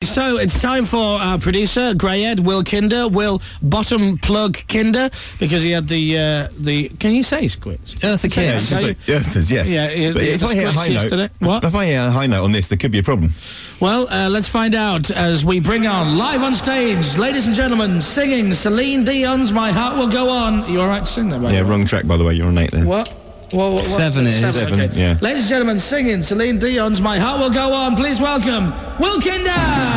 So it's time for our producer, Greyhead, Will Kinder. Will bottom plug Kinder, because he had the. Can you say squits? Eartha Kitt. Earthers, yeah. Yeah. But if I hear a high note, what? If I hear a high note on this, there could be a problem. Well, let's find out as we bring on live on stage, ladies and gentlemen, singing Celine Dion's "My Heart Will Go On." Are you all right to sing that? Yeah, wrong track by the way. You're on 8 there. What? What? 7 is. 7, okay. yeah. Ladies and gentlemen, singing Celine Dion's "My Heart Will Go On." Please welcome Will Kinder.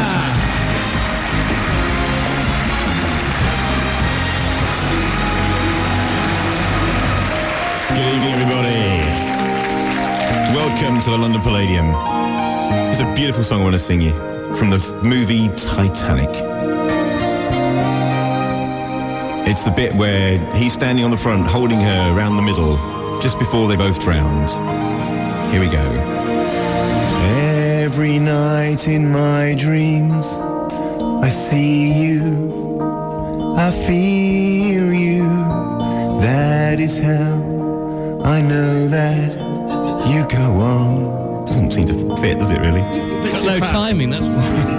Good evening, everybody. Welcome to the London Palladium. It's a beautiful song I want to sing you from the movie Titanic. It's the bit where he's standing on the front, holding her around the middle, just before they both drowned. Here we go. Every night in my dreams, I see you, I feel you. That is how I know that you go on. Doesn't seem to fit, does it really? Got no timing, that's why.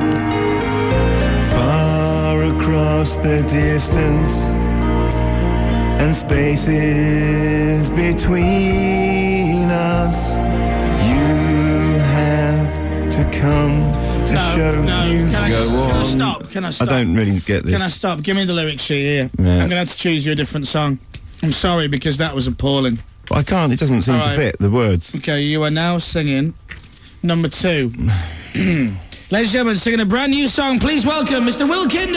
Far across the distance and spaces between us, you have to come to show you go on. Can I stop? Can I stop? I don't really get this. Can I stop? Give me the lyrics sheet here. Yeah. I'm going to have to choose you a different song. I'm sorry, because that was appalling. I can't, it doesn't seem to fit, the words. Okay, you are now singing number 2. Ladies and gentlemen, singing a brand new song. Please welcome Mr. Will Kinder.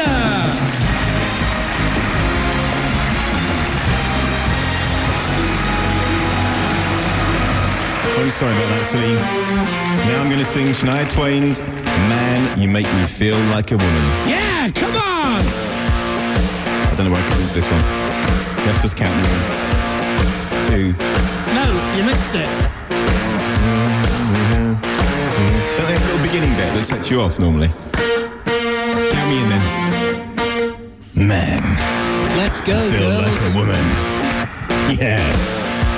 I'm sorry about that, Celine. Now I'm going to sing Shania Twain's Man, You Make Me Feel Like a Woman. Yeah, come on! I don't know where I come into this one. You have to just count me. 2. No, you missed it. Don't they have a little beginning bit that sets you off normally? Count me in then. Man. Let's go, Feel girls. like a woman. Yeah.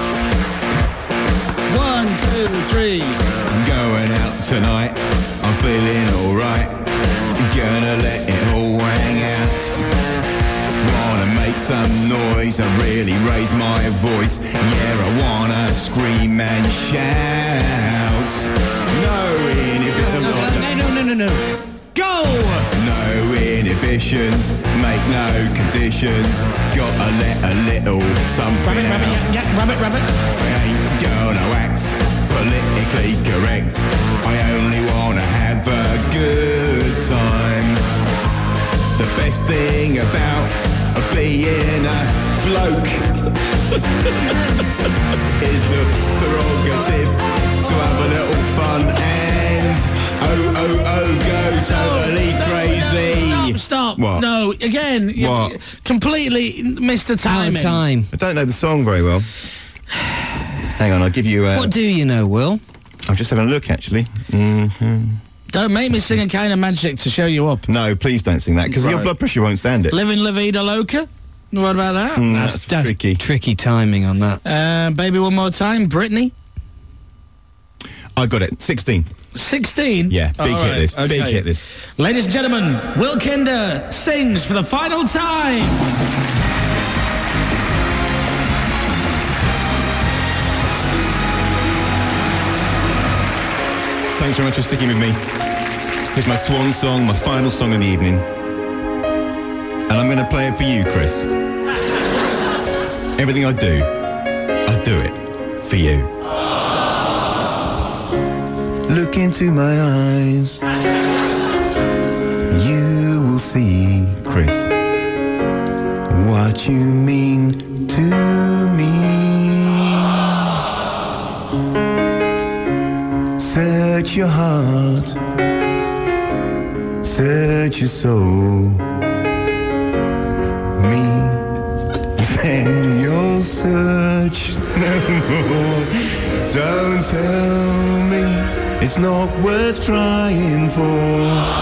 1, 2, 3. I'm going out tonight. I'm feeling alright. Gonna let it all hang out. Wanna make some noise and really raise my voice. Yeah, I wanna scream and shout. No inhibitions. No. Go! No inhibitions. Make no conditions. Gotta let a little something Rabbit, out. yeah, rabbit. I ain't gonna act politically correct. I only wanna have a good time. The best thing about being a bloke is the prerogative to have a little fun and go totally crazy. Stop. What? No, again. What? You completely missed the timing. Time. I don't know the song very well. Hang on, I'll give you. What do you know, Will? I'm just having a look, actually. Don't make me sing a kind of magic to show you up. No, please don't sing that, because your Right. blood pressure won't stand it. Living La Vida Loca? What about that? That's tricky. Tricky timing on that. Baby One More Time, Britney? I got it. 16. 16? Yeah, big All hit right, this. okay. Big hit this. Ladies and gentlemen, Will Kinder sings for the final time. Thanks very much for sticking with me. Here's my swan song, my final song of the evening. And I'm going to play it for you, Chris. Everything I do it for you. Look into my eyes. You will see, Chris, what you mean to me. Search your heart, search your soul. Me, then you'll search no more. Don't tell me it's not worth trying for.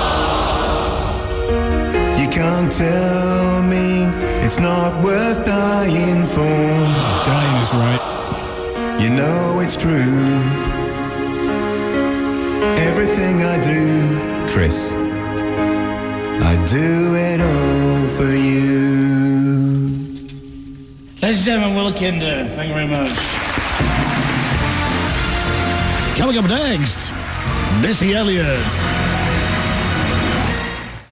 You can't tell me it's not worth dying for. Dying is right. You know it's true. Everything I do, Chris, I'd do it all for you. Ladies and gentlemen, Will Kinder, thank you very much. Coming up next, Missy Elliott.